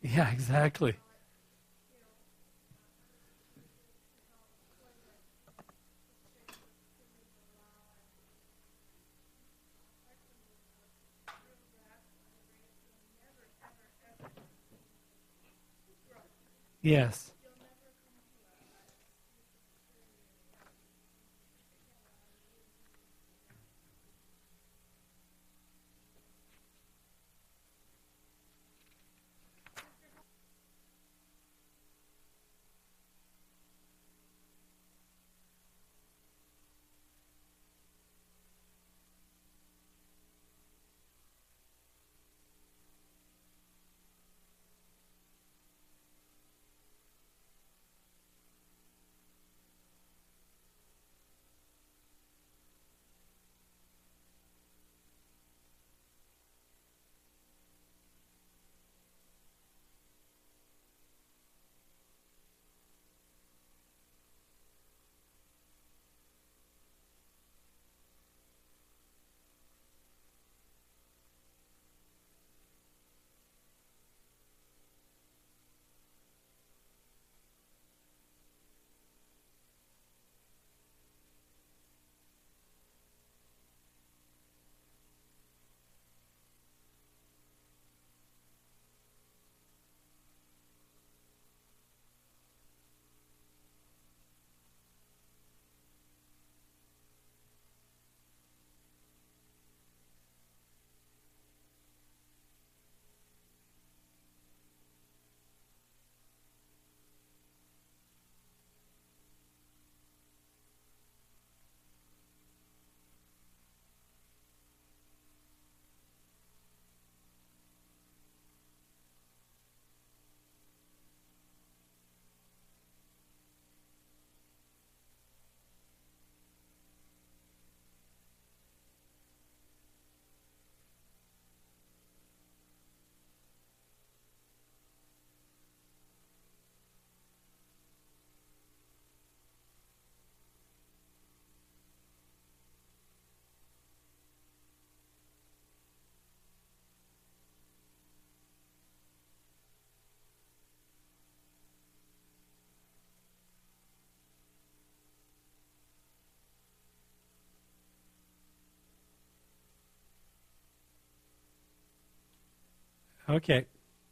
Yeah, exactly. Yes. Okay.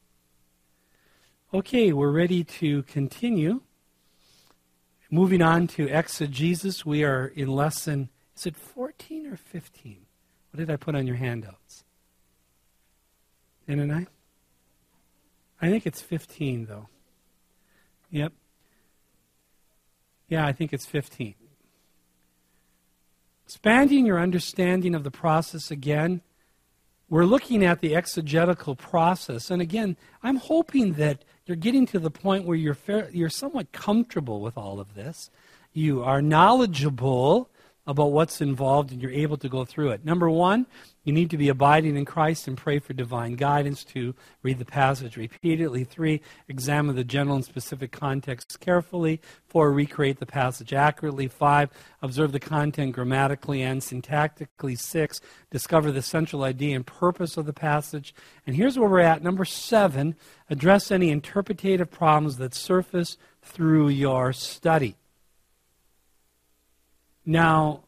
Okay, we're ready to continue. Moving on to exegesis, we are in lesson, is it 14 or 15? What did I put on your handouts? Didn't I? I think it's 15, though. Yep. Yeah, I think it's 15. Expanding your understanding of the process again, we're looking at the exegetical process. And again, I'm hoping that you're getting to the point where you're somewhat comfortable with all of this. You are knowledgeable about what's involved and you're able to go through it. Number one, you need to be abiding in Christ and pray for divine guidance. 2, read the passage repeatedly. 3, examine the general and specific context carefully. 4, recreate the passage accurately. 5, observe the content grammatically and syntactically. 6, discover the central idea and purpose of the passage. And here's where we're at. Number 7, address any interpretative problems that surface through your study. Now,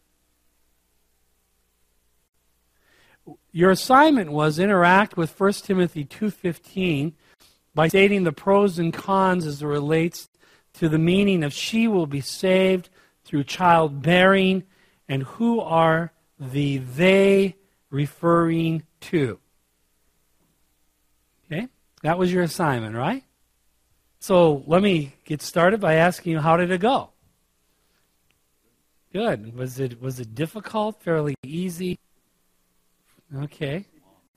your assignment was interact with 1 Timothy 2:15 by stating the pros and cons as it relates to the meaning of she will be saved through childbearing and who are the they referring to. Okay? That was your assignment, right? So let me get started by asking you, how did it go? Good. Was it difficult? Fairly easy? Okay.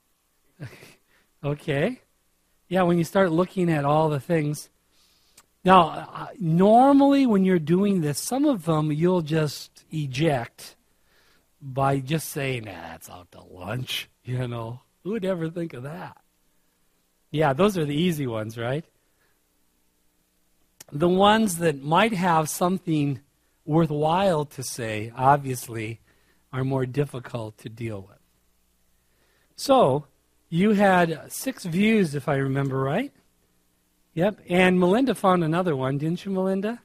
Okay. Yeah, when you start looking at all the things. Now, normally when you're doing this, some of them you'll just eject by just saying, it's out to lunch. Who would ever think of that? Yeah, those are the easy ones, right? The ones that might have something worthwhile to say, obviously, are more difficult to deal with. So, you had 6 views, if I remember right. Yep. And Melinda found another one, didn't you, Melinda?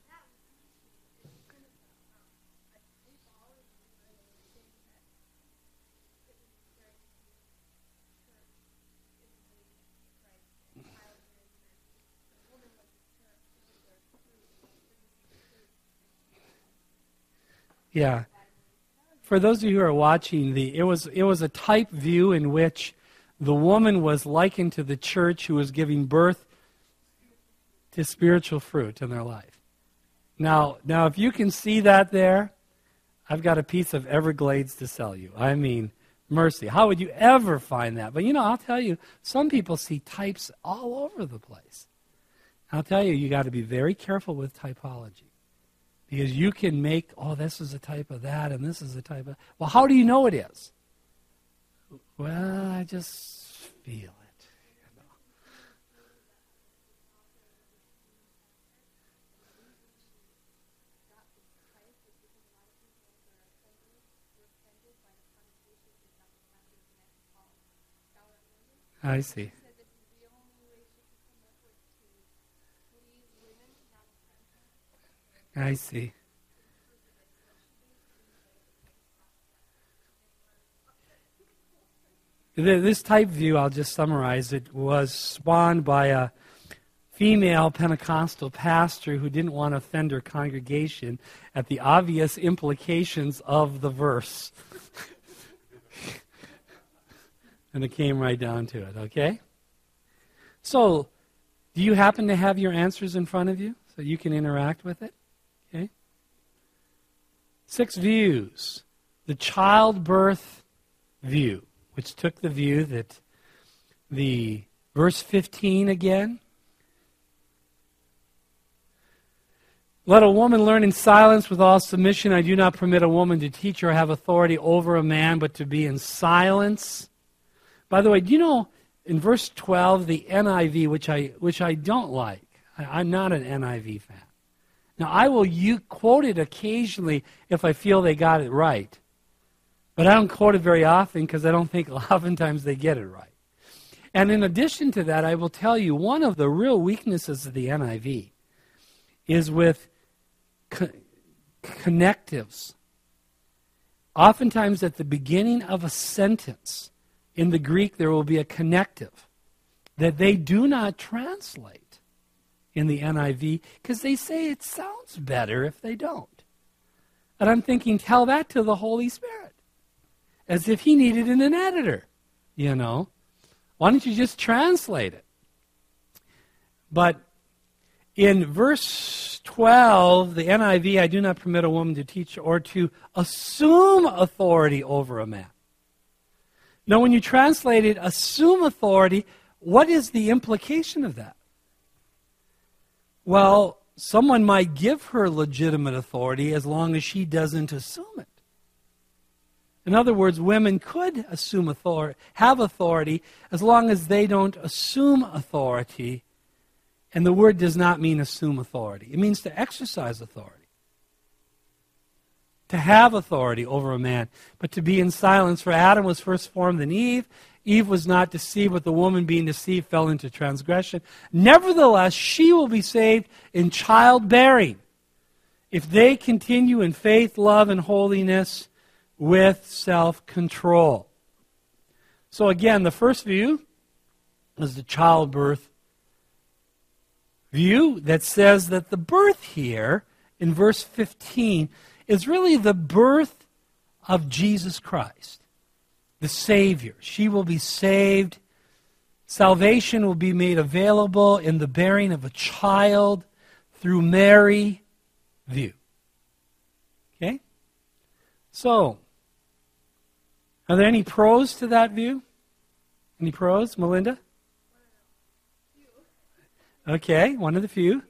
Yeah. For those of you who are watching, it was a type view in which the woman was likened to the church who was giving birth to spiritual fruit in their life. Now, if you can see that there, I've got a piece of Everglades to sell you. I mean, mercy. How would you ever find that? But I'll tell you, some people see types all over the place. I'll tell you, you got to be very careful with typology. Because you can make, this is a type of that, and this is a type of... Well, how do you know it is? Well, I just feel it. I see. I see. This type view, I'll just summarize it, was spawned by a female Pentecostal pastor who didn't want to offend her congregation at the obvious implications of the verse. And it came right down to it, okay? So, do you happen to have your answers in front of you so you can interact with it? Okay. 6 views. The childbirth view, which took the view that the verse 15 again. Let a woman learn in silence with all submission. I do not permit a woman to teach or have authority over a man, but to be in silence. By the way, do you know in verse 12, the NIV, which I don't like, I'm not an NIV fan. Now, I will quote it occasionally if I feel they got it right. But I don't quote it very often because I don't think oftentimes they get it right. And in addition to that, I will tell you one of the real weaknesses of the NIV is with connectives. Oftentimes at the beginning of a sentence, in the Greek there will be a connective that they do not translate in the NIV because they say it sounds better if they don't. And I'm thinking, tell that to the Holy Spirit. As if he needed an editor, Why don't you just translate it? But in verse 12, the NIV, I do not permit a woman to teach or to assume authority over a man. Now, when you translate it, assume authority, what is the implication of that? Well, someone might give her legitimate authority as long as she doesn't assume it. In other words, women could assume authority, have authority, as long as they don't assume authority. And the word does not mean assume authority. It means to exercise authority. To have authority over a man, but to be in silence. For Adam was first formed than Eve. Eve was not deceived, but the woman being deceived fell into transgression. Nevertheless, she will be saved in childbearing if they continue in faith, love, and holiness with self-control. So again, the first view is the childbirth view that says that the birth here in verse 15 is really the birth of Jesus Christ, the Savior. She will be saved. Salvation will be made available in the bearing of a child through Mary view. Okay? So, are there any pros to that view? Any pros, Melinda? Okay, one of the few.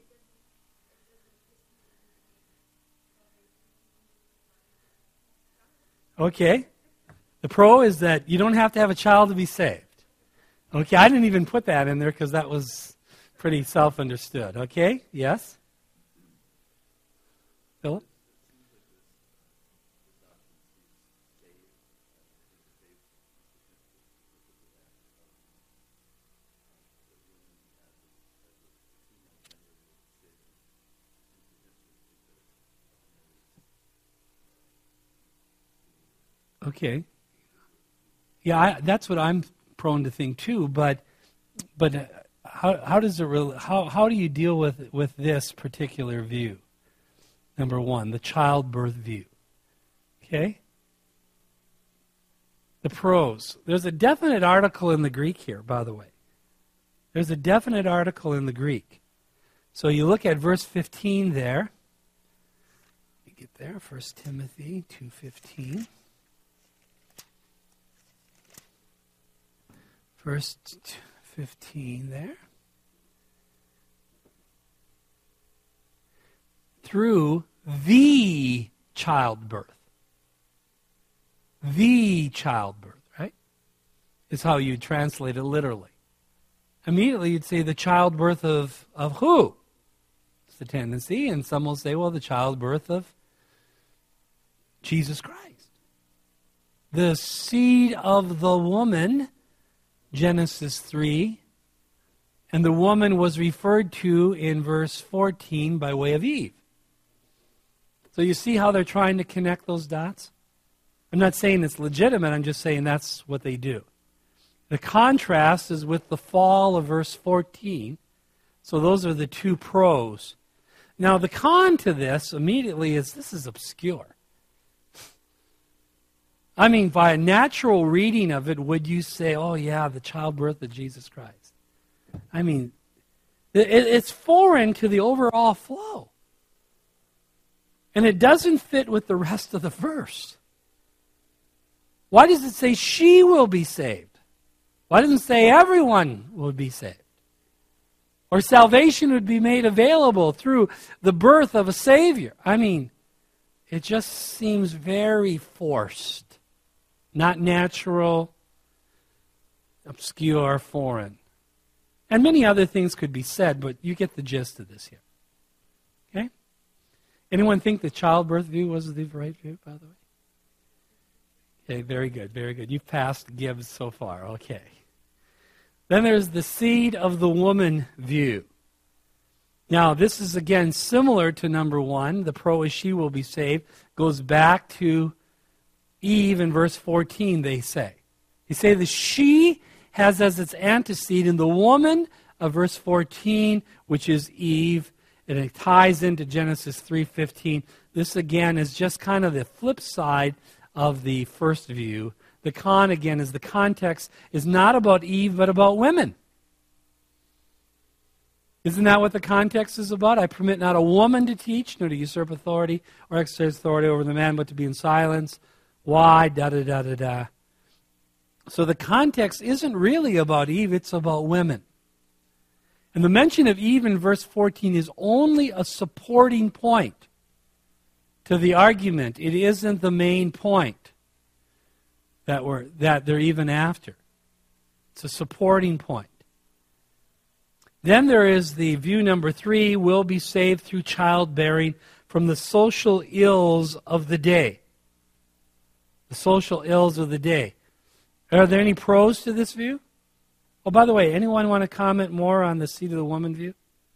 Okay. The pro is that you don't have to have a child to be saved. Okay, I didn't even put that in there because that was pretty self-understood. Okay, yes? Philip? Okay. Yeah, that's what I'm prone to think too. But how does it really? How do you deal with this particular view? Number one, the childbirth view. Okay. The pros. There's a definite article in the Greek here, by the way. There's a definite article in the Greek. So you look at verse 15 there. Let me get there. 1 Timothy 2:15. Verse 15 there. Through the childbirth. The childbirth, right? Is how you translate it literally. Immediately you'd say the childbirth of who? It's the tendency, and some will say, well, the childbirth of Jesus Christ. The seed of the woman, Genesis 3, and the woman was referred to in verse 14 by way of Eve. So you see how they're trying to connect those dots? I'm not saying it's legitimate, I'm just saying that's what they do. The contrast is with the fall of verse 14. So those are the two pros. Now the con to this immediately is this is obscure. I mean, by a natural reading of it, would you say, oh yeah, the childbirth of Jesus Christ? I mean, it's foreign to the overall flow. And it doesn't fit with the rest of the verse. Why does it say she will be saved? Why doesn't it say everyone will be saved? Or salvation would be made available through the birth of a Savior. I mean, it just seems very forced. Not natural, obscure, foreign. And many other things could be said, but you get the gist of this here. Okay? Anyone think the childbirth view was the right view, by the way? Okay, very good, very good. You've passed Gibbs so far. Okay. Then there's the seed of the woman view. Now, this is again similar to number one. The pro is she will be saved. Goes back to Eve in verse 14, they say. They say the she has as its antecedent the woman of verse 14, which is Eve. And it ties into Genesis 3:15. This again is just kind of the flip side of the first view. The con, again, is the context is not about Eve, but about women. Isn't that what the context is about? I permit not a woman to teach, nor to usurp authority or exercise authority over the man, but to be in silence. Why? Da-da-da-da-da. So the context isn't really about Eve, it's about women. And the mention of Eve in verse 14 is only a supporting point to the argument. It isn't the main point that they're even after. It's a supporting point. Then there is the view number 3, will be saved through childbearing from the social ills of the day. The social ills of the day. Are there any pros to this view? Oh, by the way, anyone want to comment more on the seed of the woman view?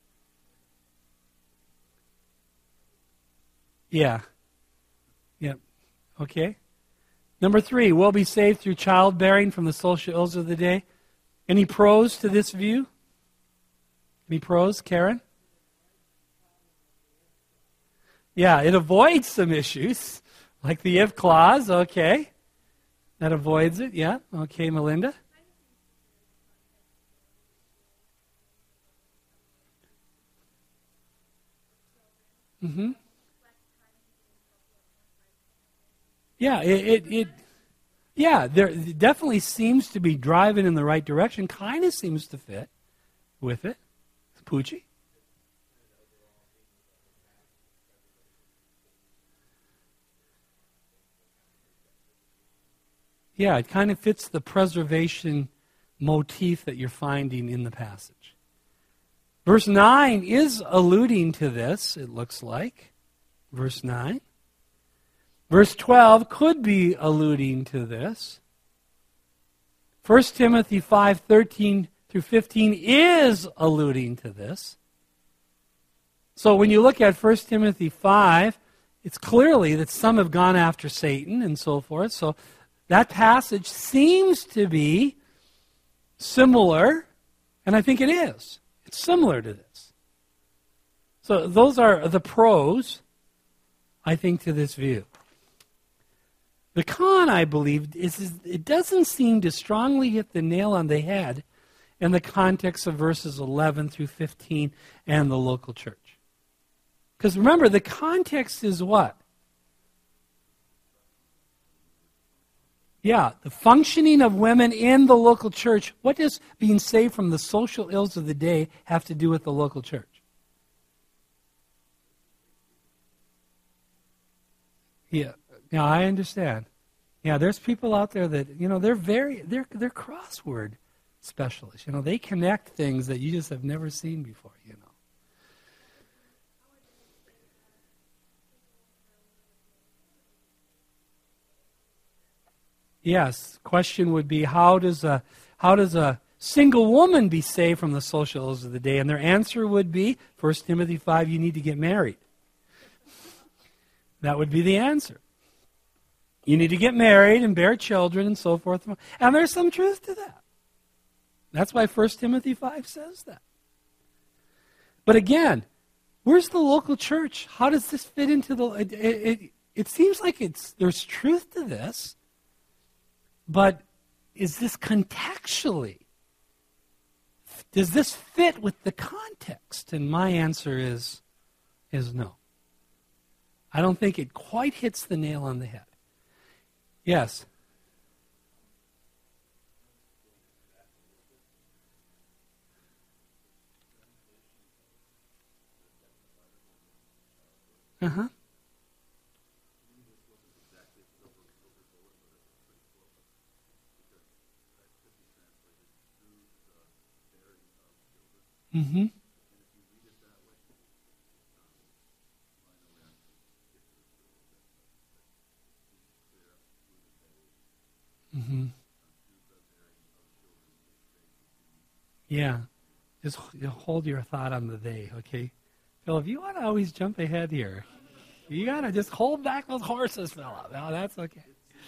Yeah. Yep. Okay. Number 3, will be saved through childbearing from the social ills of the day. Any pros to this view? Any pros, Karen? Yeah, it avoids some issues, like the if clause, okay. That avoids it, yeah. Okay, Melinda? Mm-hmm. Yeah, it definitely seems to be driving in the right direction. Kind of seems to fit with it. Poochie? Yeah, it kind of fits the preservation motif that you're finding in the passage. Verse 9 is alluding to this, it looks like. Verse 9. Verse 12 could be alluding to this. 1 Timothy 5:13 through 15 is alluding to this. So when you look at 1 Timothy 5, it's clearly that some have gone after Satan and so forth. So that passage seems to be similar, and I think it is. It's similar to this. So those are the pros, I think, to this view. The con, I believe, is it doesn't seem to strongly hit the nail on the head in the context of verses 11 through 15 and the local church. Because remember, the context is what? Yeah, the functioning of women in the local church. What does being saved from the social ills of the day have to do with the local church? Yeah, I understand. Yeah, there's people out there that, they're crossword specialists. They connect things that you just have never seen before, Yes, question would be, how does a single woman be saved from the social ills of the day? And their answer would be, 1 Timothy 5, you need to get married. That would be the answer. You need to get married and bear children and so forth. And there's some truth to that. That's why 1 Timothy 5 says that. But again, where's the local church? How does this fit into the... It seems like there's truth to this, but is this contextually? Does this fit with the context? And my answer is no. I don't think it quite hits the nail on the head. Yes? Uh-huh. Mm-hmm. Mm-hmm. Yeah. Just hold your thought on the they, okay? Philip, you want to always jump ahead here. You got to just hold back those horses, Philip. No, that's okay.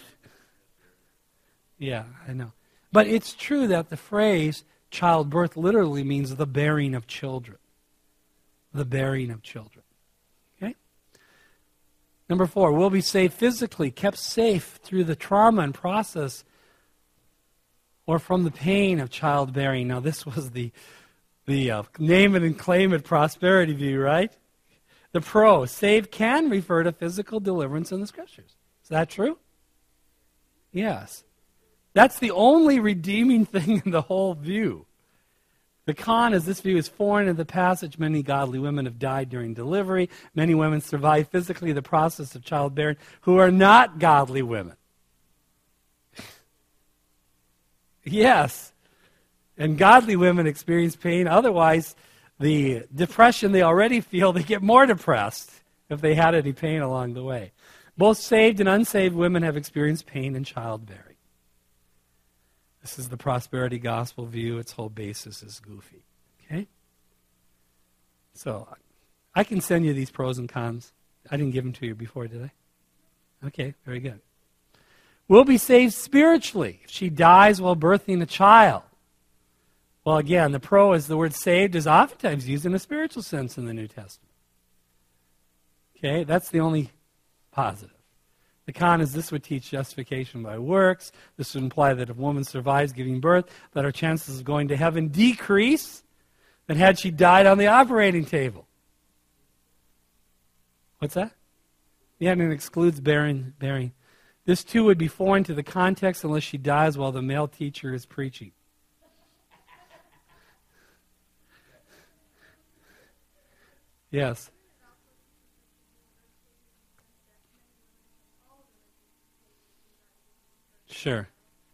Yeah, I know. But it's true that the phrase childbirth literally means the bearing of children. The bearing of children. Okay? Number 4, we'll be saved physically, kept safe through the trauma and process or from the pain of childbearing. Now, this was the name it and claim it prosperity view, right? The pro, saved can refer to physical deliverance in the Scriptures. Is that true? Yes. That's the only redeeming thing in the whole view. The con is this view is foreign to the passage. Many godly women have died during delivery. Many women survive physically the process of childbearing who are not godly women. Yes. And godly women experience pain. Otherwise, the depression they already feel, they get more depressed if they had any pain along the way. Both saved and unsaved women have experienced pain in childbearing. This is the prosperity gospel view. Its whole basis is goofy. Okay? So, I can send you these pros and cons. I didn't give them to you before, did I? Okay, very good. We'll be saved spiritually if she dies while birthing a child. Well, again, the pro is the word saved is oftentimes used in a spiritual sense in the New Testament. Okay, that's the only positive. The con is this would teach justification by works. This would imply that if a woman survives giving birth, that her chances of going to heaven decrease than had she died on the operating table. What's that? Yeah, and it excludes bearing. This too would be foreign to the context unless she dies while the male teacher is preaching. Yes. Sure.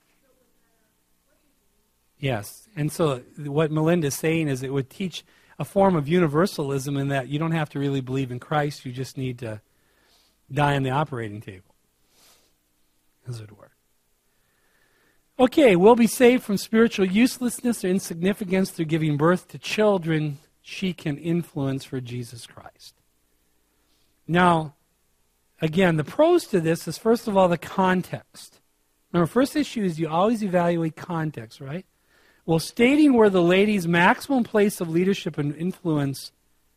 Yes. And so what Melinda's saying is it would teach a form of universalism in that you don't have to really believe in Christ, you just need to die on the operating table, as it were. Okay, we'll be saved from spiritual uselessness or insignificance through giving birth to children she can influence for Jesus Christ. Now, again, the pros to this is, first of all, the context. Remember, first issue is you always evaluate context, right? Well, stating where the lady's maximum place of leadership and influence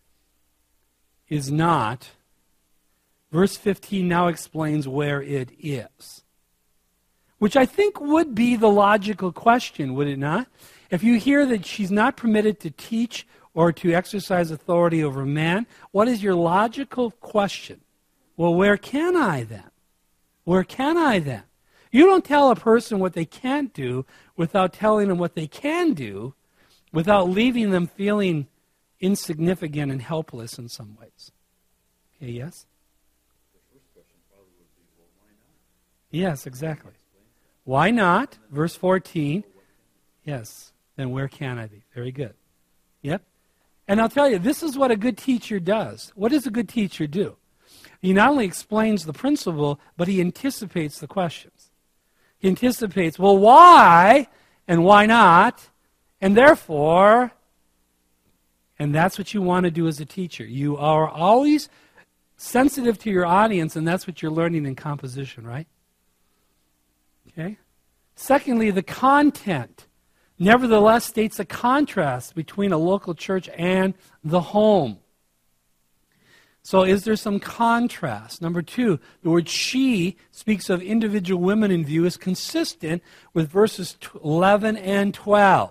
is not, verse 15 now explains where it is. Which I think would be the logical question, would it not? If you hear that she's not permitted to teach or to exercise authority over man, what is your logical question? Well, where can I then? Where can I then? You don't tell a person what they can't do without telling them what they can do, without leaving them feeling insignificant and helpless in some ways. Okay, yes? The first question probably would be, well, why not? Yes, exactly. Why not? Verse 14. Yes. Then where can I be? Very good. Yep. And I'll tell you, this is what a good teacher does. What does a good teacher do? He not only explains the principle, but he anticipates the questions. He anticipates, well, why and why not, and therefore, and that's what you want to do as a teacher. You are always sensitive to your audience, and that's what you're learning in composition, right? Okay? Secondly, the content nevertheless states a contrast between a local church and the home. So is there some contrast? Number two, the word she speaks of individual women in view is consistent with verses 11 and 12.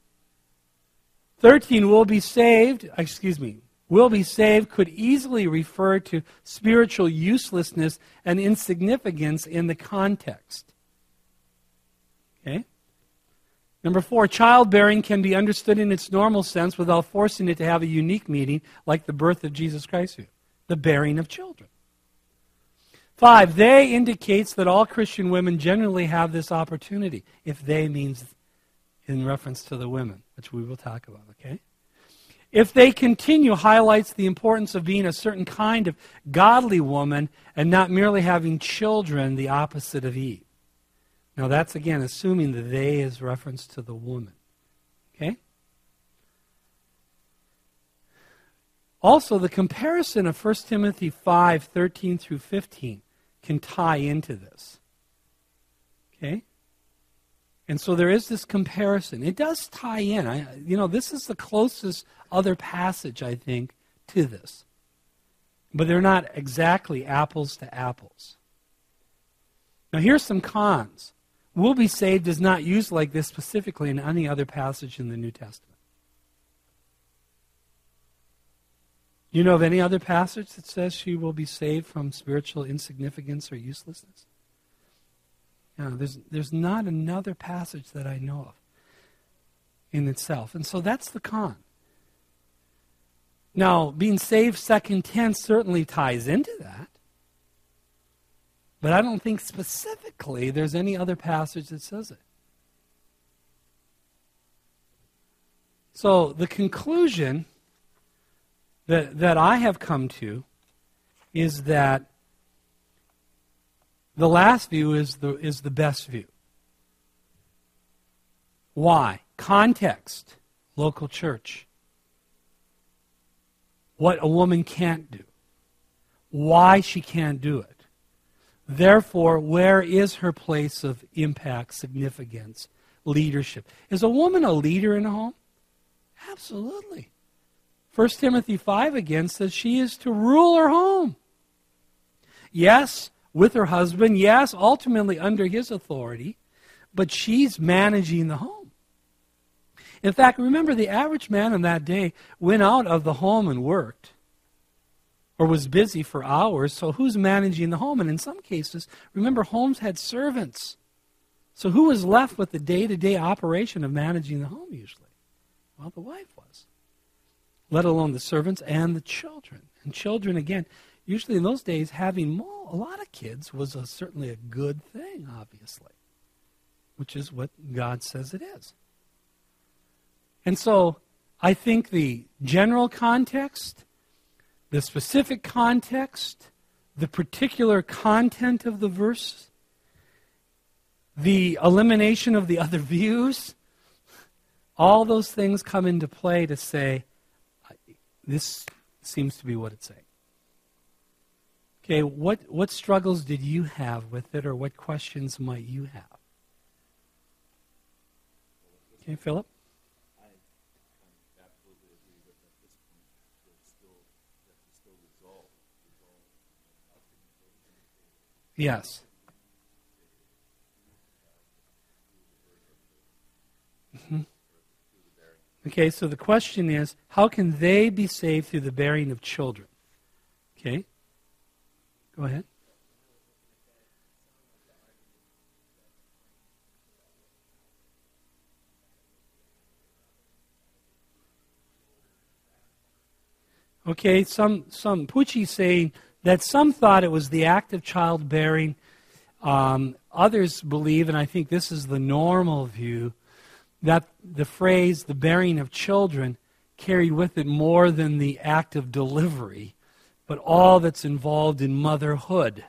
13, will be saved could easily refer to spiritual uselessness and insignificance in the context. Okay? Number 4, childbearing can be understood in its normal sense without forcing it to have a unique meaning like the birth of Jesus Christ, the bearing of children. 5, they indicates that all Christian women generally have this opportunity. If they means in reference to the women, which we will talk about, okay? If they continue, highlights the importance of being a certain kind of godly woman and not merely having children, the opposite of Eve. Now that's, again, assuming that they is reference to the woman. Okay? Also, the comparison of 1 Timothy 5, 13 through 15 can tie into this. Okay? And so there is this comparison. It does tie in. This is the closest other passage, I think, to this. But they're not exactly apples to apples. Now here's some cons. Will be saved is not used like this specifically in any other passage in the New Testament. You know of any other passage that says she will be saved from spiritual insignificance or uselessness? There's not another passage that I know of in itself. And so that's the con. Now, being saved second tense certainly ties into that. But I don't think specifically there's any other passage that says it. So the conclusion that I have come to is that the last view is the best view. Why? Context, local church. What a woman can't do. Why she can't do it. Therefore, where is her place of impact, significance, leadership? Is a woman a leader in a home? Absolutely. 1 Timothy 5 again says she is to rule her home. Yes, with her husband. Yes, ultimately under his authority. But she's managing the home. In fact, remember the average man in that day went out of the home and worked. Or was busy for hours, so who's managing the home? And in some cases, remember, homes had servants. So who was left with the day-to-day operation of managing the home usually? Well, the wife was. Let alone the servants and the children. And children, again, usually in those days, having a lot of kids was certainly a good thing, obviously. Which is what God says it is. And so, I think the general context, the specific context, the particular content of the verse, the elimination of the other views, all those things come into play to say, this seems to be what it's saying. Okay, what struggles did you have with it, or what questions might you have? Okay, Philip? I absolutely agree with at this point there's still that to still resolve. Yes. Mhm. Okay, so the question is, how can they be saved through the bearing of children? Okay, go ahead. Okay, some Pucci saying that some thought it was the act of childbearing. Others believe, and I think this is the normal view, that the phrase "the bearing of children" carried with it more than the act of delivery, but all that's involved in motherhood.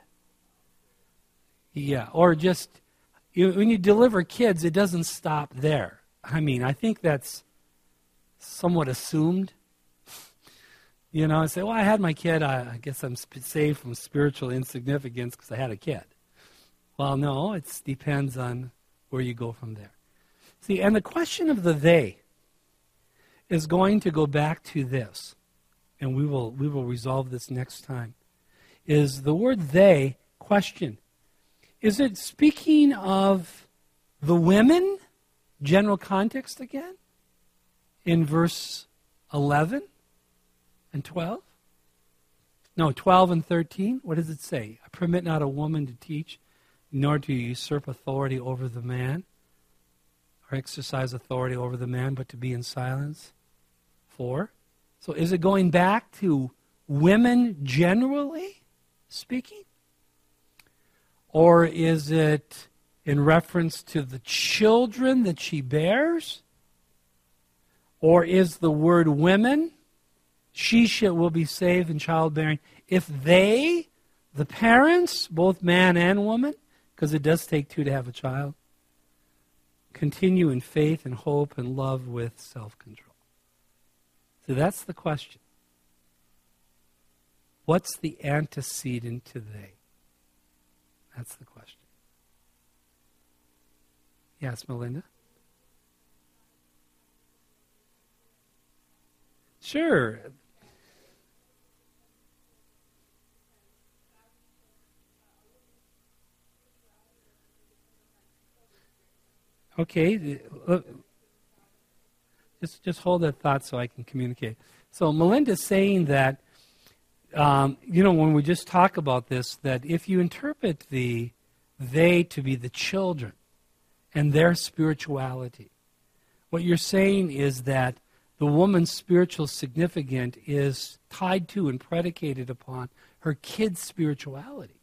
Yeah, or just when you deliver kids, it doesn't stop there. I mean, I think that's somewhat assumed. You know, I say, well, I had my kid. I guess I'm saved from spiritual insignificance because I had a kid. Well, no, it depends on where you go from there. See, and the question of the they is going to go back to this, and we will resolve this next time. Is the word they question? Is it speaking of the women, general context again, in verse 11 and 12? No, 12 and 13. What does it say? I permit not a woman to teach, nor to usurp authority over the man, or exercise authority over the man, but to be in silence. 4. So is it going back to women generally speaking? Or is it in reference to the children that she bears? Or is the word women, she will be saved in childbearing, if they, the parents, both man and woman, because it does take two to have a child, continue in faith and hope and love with self-control. So that's the question. What's the antecedent to they? That's the question. Yes, Melinda? Sure. Okay. Just hold that thought so I can communicate. So Melinda's saying that, when we just talk about this, that if you interpret they to be the children and their spirituality, what you're saying is that the woman's spiritual significance is tied to and predicated upon her kid's spirituality.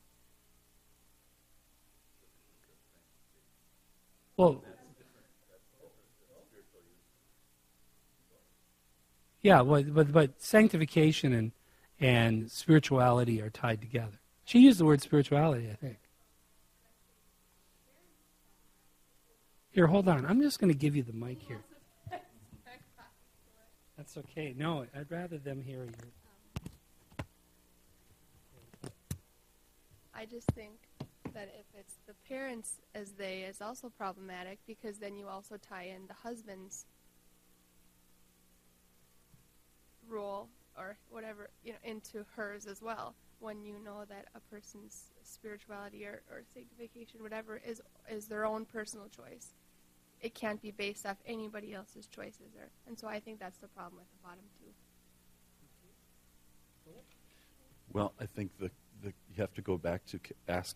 Well, yeah, but sanctification and spirituality are tied together. She used the word spirituality, I think. Here, hold on. I'm just going to give you the mic here. That's okay. No, I'd rather them hear you. I just think that if it's the parents as they is also problematic, because then you also tie in the husband's role or whatever, into hers as well, when you know that a person's spirituality or sanctification, whatever, is their own personal choice. It can't be based off anybody else's choices. And so I think that's the problem with the bottom two. Well, I think you have to go back to ask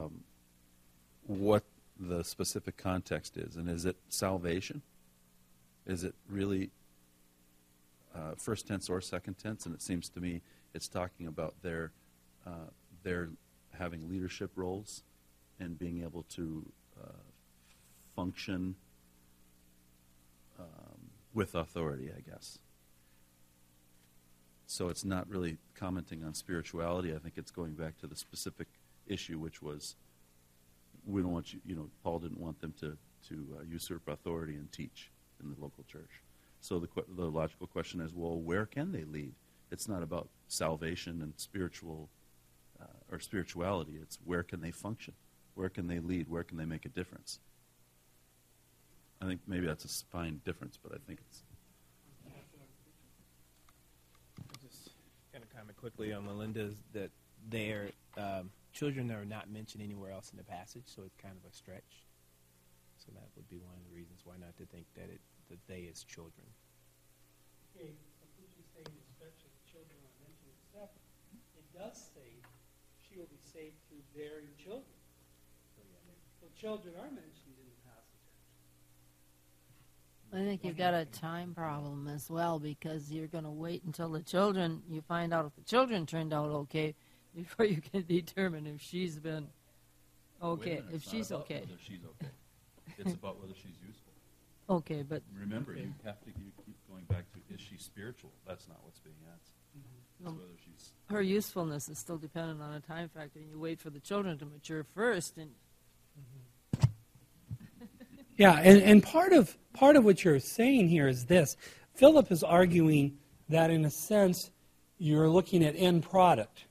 what the specific context is. And is it salvation? Is it really first tense or second tense? And it seems to me it's talking about their having leadership roles and being able to function with authority, I guess. So it's not really commenting on spirituality. I think it's going back to the specific issue, which was we don't want Paul didn't want them to usurp authority and teach in the local church. So the logical question is, well, where can they lead? It's not about salvation and spiritual or spirituality. It's where can they function? Where can they lead? Where can they make a difference? I think maybe that's a fine difference, but I think it's... Just kind of comment quickly on Melinda's, that their children are not mentioned anywhere else in the passage, so it's kind of a stretch. So that would be one of the reasons why not to think that they is children. Okay, so Pucci's saying especially the children are mentioned, except it does say she will be saved through bearing children. So children are mentioned in the passage. I think you've got a time problem as well, because you're going to wait until the children, you find out if the children turned out okay before you can determine if she's been okay, Wait a minute, if it's she's not about okay. whether she's okay. It's about whether she's useful. Okay, but Remember, you keep going back to, is she spiritual? That's not what's being asked. It's No. whether she's... her usefulness is still dependent on a time factor, and you wait for the children to mature first. And Yeah, and part of what you're saying here is this. Philip is arguing that in a sense you're looking at end product.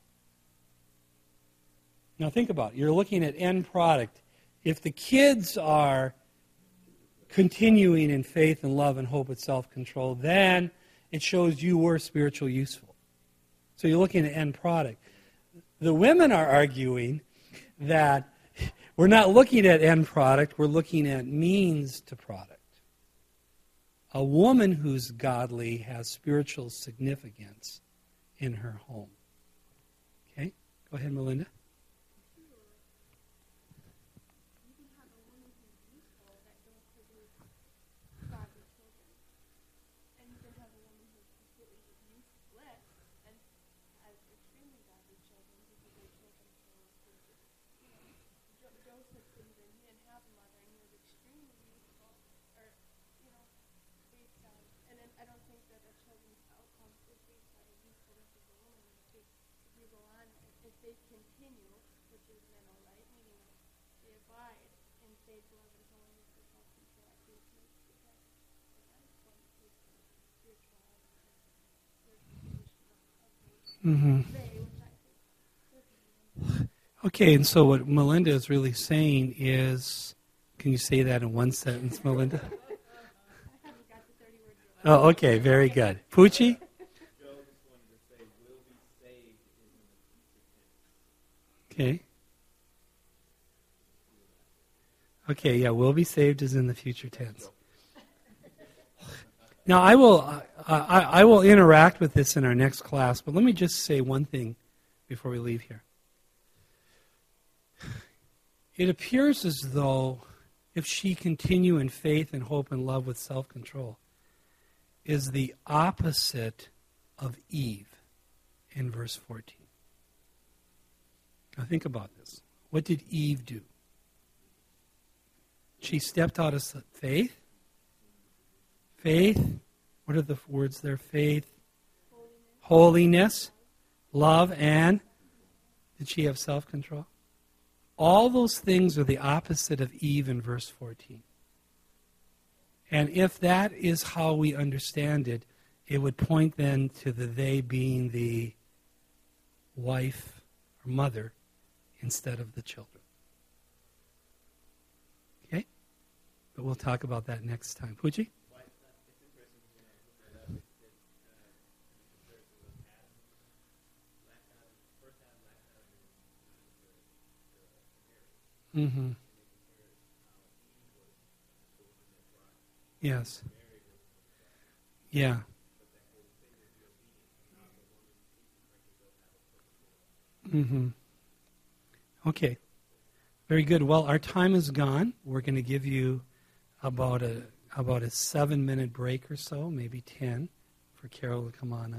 Now think about it. You're looking at end product. If the kids are continuing in faith and love and hope and self-control, then it shows you were spiritually useful. So you're looking at end product. The women are arguing that we're not looking at end product, we're looking at means to product. A woman who's godly has spiritual significance in her home. Okay? Go ahead, Melinda. They continue, which is mental, right? Meaning they abide in faith, love, and holiness, and self-control, activity, that's one piece of spirituality, Okay, and so what Melinda is really saying is, can you say that in one sentence, Melinda? I haven't got the 30 words yet. Oh, okay, very good. Pucci? Okay. Okay, yeah, will be saved is in the future tense. Now, I will interact with this in our next class, but let me just say one thing before we leave here. It appears as though if she continue in faith and hope and love with self-control is the opposite of Eve in verse 14. Now think about this. What did Eve do? She stepped out of faith. Faith. What are the words there? Faith, holiness, love, and did she have self-control? All those things are the opposite of Eve in verse 14. And if that is how we understand it, it would point then to the they being the wife or mother instead of the children. Okay? But we'll talk about that next time. Pucci? Mm-hmm. Yes. Yeah. Mm-hmm. Okay. Very good. Well, our time is gone. We're going to give you about a 7-minute break or so, maybe 10, for Carol to come on up.